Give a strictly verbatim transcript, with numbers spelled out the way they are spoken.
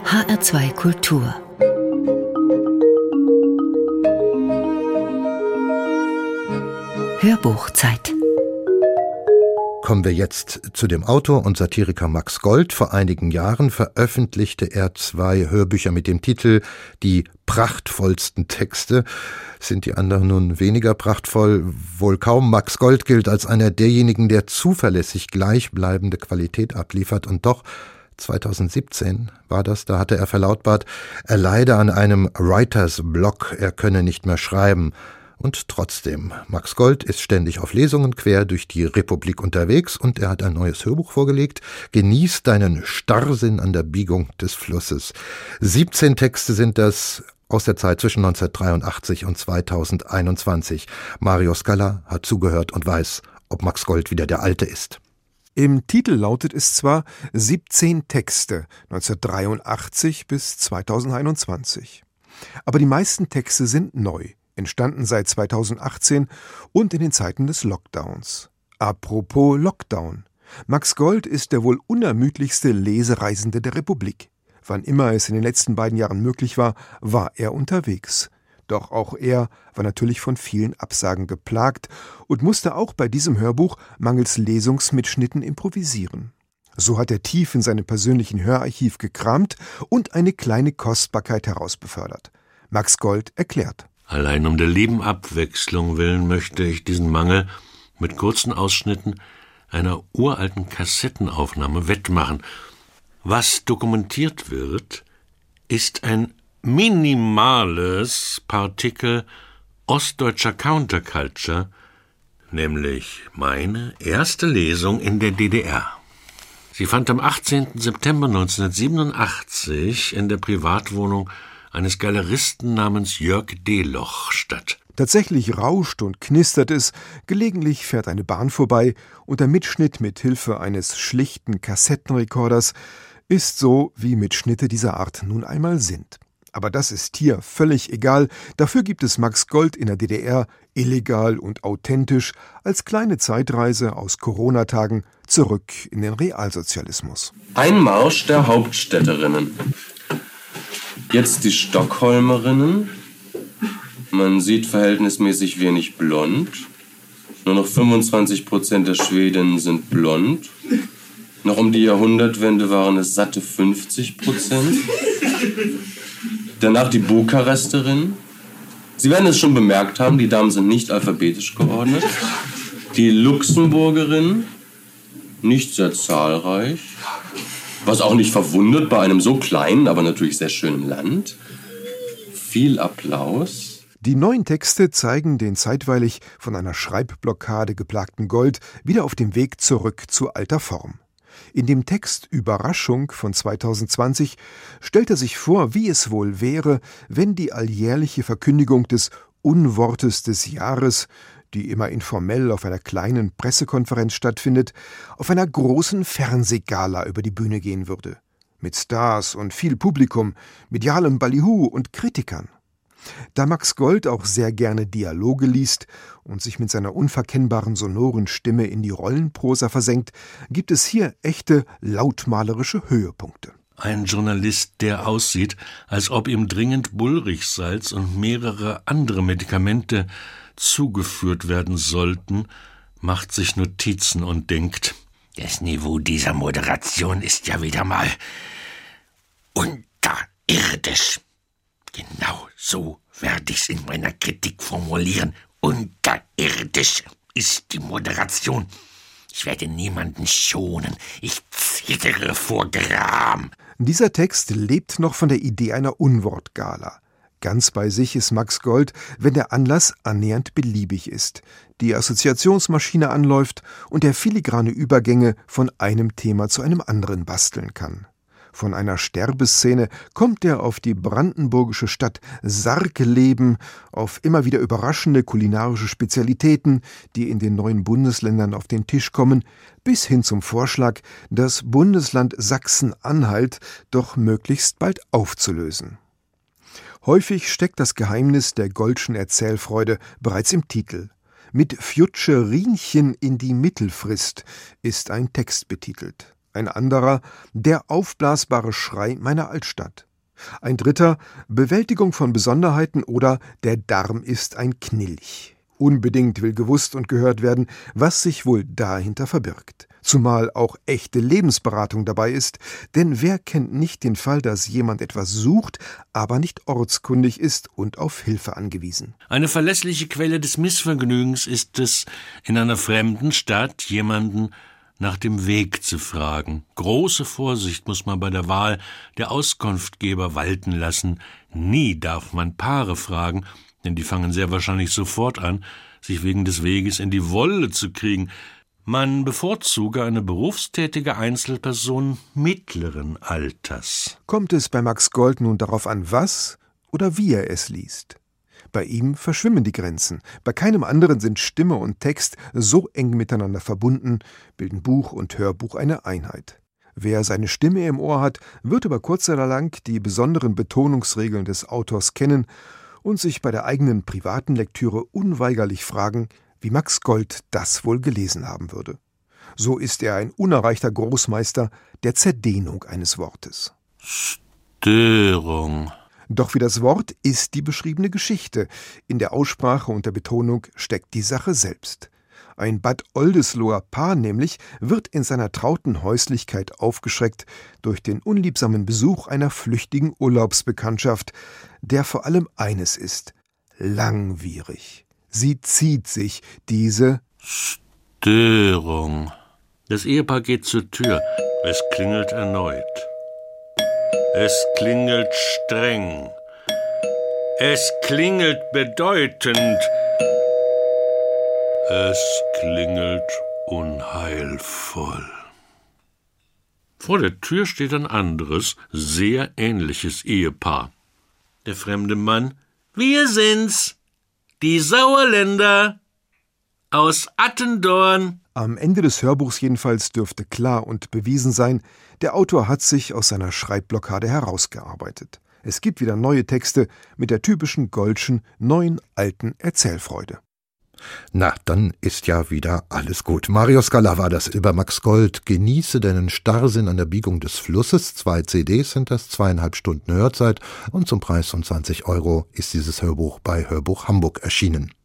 H R zwei Kultur. Hörbuchzeit. Kommen wir jetzt zu dem Autor und Satiriker Max Gold. Vor einigen Jahren veröffentlichte er zwei Hörbücher mit dem Titel »Die prachtvollsten Texte«. Sind die anderen nun weniger prachtvoll? Wohl kaum. Max Gold gilt als einer derjenigen, der zuverlässig gleichbleibende Qualität abliefert. Und doch, zweitausendsiebzehn war das, da hatte er verlautbart, er leide an einem Writers Block, er könne nicht mehr schreiben. Und trotzdem, Max Gold ist ständig auf Lesungen quer durch die Republik unterwegs und er hat ein neues Hörbuch vorgelegt. Genieß deinen Starrsinn an der Biegung des Flusses. siebzehn Texte sind das aus der Zeit zwischen neunzehnhundertdreiundachtzig und zweitausendeinundzwanzig. Mario Scala hat zugehört und weiß, ob Max Gold wieder der Alte ist. Im Titel lautet es zwar siebzehn Texte, neunzehnhundertdreiundachtzig bis zweitausendeinundzwanzig. Aber die meisten Texte sind neu, entstanden seit zweitausendachtzehn und in den Zeiten des Lockdowns. Apropos Lockdown. Max Gold ist der wohl unermüdlichste Lesereisende der Republik. Wann immer es in den letzten beiden Jahren möglich war, war er unterwegs. Doch auch er war natürlich von vielen Absagen geplagt und musste auch bei diesem Hörbuch mangels Lesungsmitschnitten improvisieren. So hat er tief in seinem persönlichen Hörarchiv gekramt und eine kleine Kostbarkeit herausbefördert. Max Gold erklärt: Allein um der lieben Abwechslung willen möchte ich diesen Mangel mit kurzen Ausschnitten einer uralten Kassettenaufnahme wettmachen. Was dokumentiert wird, ist ein minimales Partikel ostdeutscher Counterculture, nämlich meine erste Lesung in der D D R. Sie fand am achtzehnten September neunzehnhundertsiebenundachtzig in der Privatwohnung eines Galeristen namens Jörg Deloch statt. Tatsächlich rauscht und knistert es, gelegentlich fährt eine Bahn vorbei und der Mitschnitt mit Hilfe eines schlichten Kassettenrekorders ist so, wie Mitschnitte dieser Art nun einmal sind. Aber das ist hier völlig egal, dafür gibt es Max Gold in der D D R illegal und authentisch als kleine Zeitreise aus Corona-Tagen zurück in den Realsozialismus. Ein Marsch der Hauptstädterinnen. Jetzt die Stockholmerinnen. Man sieht verhältnismäßig wenig blond. Nur noch fünfundzwanzig Prozent der Schwedinnen sind blond. Noch um die Jahrhundertwende waren es satte fünfzig Prozent. Danach die Bukaresterinnen. Sie werden es schon bemerkt haben, die Damen sind nicht alphabetisch geordnet. Die Luxemburgerinnen, nicht sehr zahlreich. Was auch nicht verwundert bei einem so kleinen, aber natürlich sehr schönen Land. Viel Applaus. Die neuen Texte zeigen den zeitweilig von einer Schreibblockade geplagten Gold wieder auf dem Weg zurück zu alter Form. In dem Text »Überraschung« von zweitausendzwanzig stellt er sich vor, wie es wohl wäre, wenn die alljährliche Verkündigung des Unwortes des Jahres, die immer informell auf einer kleinen Pressekonferenz stattfindet, auf einer großen Fernsehgala über die Bühne gehen würde. Mit Stars und viel Publikum, medialem Ballyhoo und Kritikern. Da Max Gold auch sehr gerne Dialoge liest und sich mit seiner unverkennbaren sonoren Stimme in die Rollenprosa versenkt, gibt es hier echte lautmalerische Höhepunkte. Ein Journalist, der aussieht, als ob ihm dringend Bullrichsalz und mehrere andere Medikamente zugeführt werden sollten, macht sich Notizen und denkt: Das Niveau dieser Moderation ist ja wieder mal unterirdisch. Genau so werde ich's in meiner Kritik formulieren. Unterirdisch ist die Moderation. Ich werde niemanden schonen. Ich zittere vor Gram. Dieser Text lebt noch von der Idee einer Unwortgala. Ganz bei sich ist Max Gold, wenn der Anlass annähernd beliebig ist, die Assoziationsmaschine anläuft und er filigrane Übergänge von einem Thema zu einem anderen basteln kann. Von einer Sterbeszene kommt er auf die brandenburgische Stadt Sarkeleben, auf immer wieder überraschende kulinarische Spezialitäten, die in den neuen Bundesländern auf den Tisch kommen, bis hin zum Vorschlag, das Bundesland Sachsen-Anhalt doch möglichst bald aufzulösen. Häufig steckt das Geheimnis der Goldschen Erzählfreude bereits im Titel. Mit Fjutscherinchen in die Mittelfrist ist ein Text betitelt. Ein anderer, der aufblasbare Schrei meiner Altstadt. Ein dritter, Bewältigung von Besonderheiten oder der Darm ist ein Knilch. Unbedingt will gewusst und gehört werden, was sich wohl dahinter verbirgt. Zumal auch echte Lebensberatung dabei ist, denn wer kennt nicht den Fall, dass jemand etwas sucht, aber nicht ortskundig ist und auf Hilfe angewiesen. Eine verlässliche Quelle des Missvergnügens ist es, in einer fremden Stadt jemanden nach dem Weg zu fragen. Große Vorsicht muss man bei der Wahl der Auskunftgeber walten lassen. Nie darf man Paare fragen, denn die fangen sehr wahrscheinlich sofort an, sich wegen des Weges in die Wolle zu kriegen. Man bevorzuge eine berufstätige Einzelperson mittleren Alters. Kommt es bei Max Gold nun darauf an, was oder wie er es liest? Bei ihm verschwimmen die Grenzen. Bei keinem anderen sind Stimme und Text so eng miteinander verbunden, bilden Buch und Hörbuch eine Einheit. Wer seine Stimme im Ohr hat, wird über kurz oder lang die besonderen Betonungsregeln des Autors kennen und sich bei der eigenen privaten Lektüre unweigerlich fragen, wie Max Gold das wohl gelesen haben würde. So ist er ein unerreichter Großmeister der Zerdehnung eines Wortes. Störung. Doch wie das Wort ist die beschriebene Geschichte. In der Aussprache und der Betonung steckt die Sache selbst. Ein Bad Oldesloher Paar nämlich wird in seiner trauten Häuslichkeit aufgeschreckt durch den unliebsamen Besuch einer flüchtigen Urlaubsbekanntschaft, der vor allem eines ist: langwierig. Sie zieht sich, diese Störung. Das Ehepaar geht zur Tür. Es klingelt erneut. Es klingelt streng. Es klingelt bedeutend. Es klingelt unheilvoll. Vor der Tür steht ein anderes, sehr ähnliches Ehepaar. Der fremde Mann: Wir sind's, die Sauerländer aus Attendorn. Am Ende des Hörbuchs jedenfalls dürfte klar und bewiesen sein, der Autor hat sich aus seiner Schreibblockade herausgearbeitet. Es gibt wieder neue Texte mit der typischen Goldschen neuen alten Erzählfreude. Na, dann ist ja wieder alles gut. Mario Scala war das über Max Gold. Genieße deinen Starrsinn an der Biegung des Flusses. Zwei C Ds sind das, zweieinhalb Stunden Hörzeit. Und zum Preis von zwanzig Euro ist dieses Hörbuch bei Hörbuch Hamburg erschienen.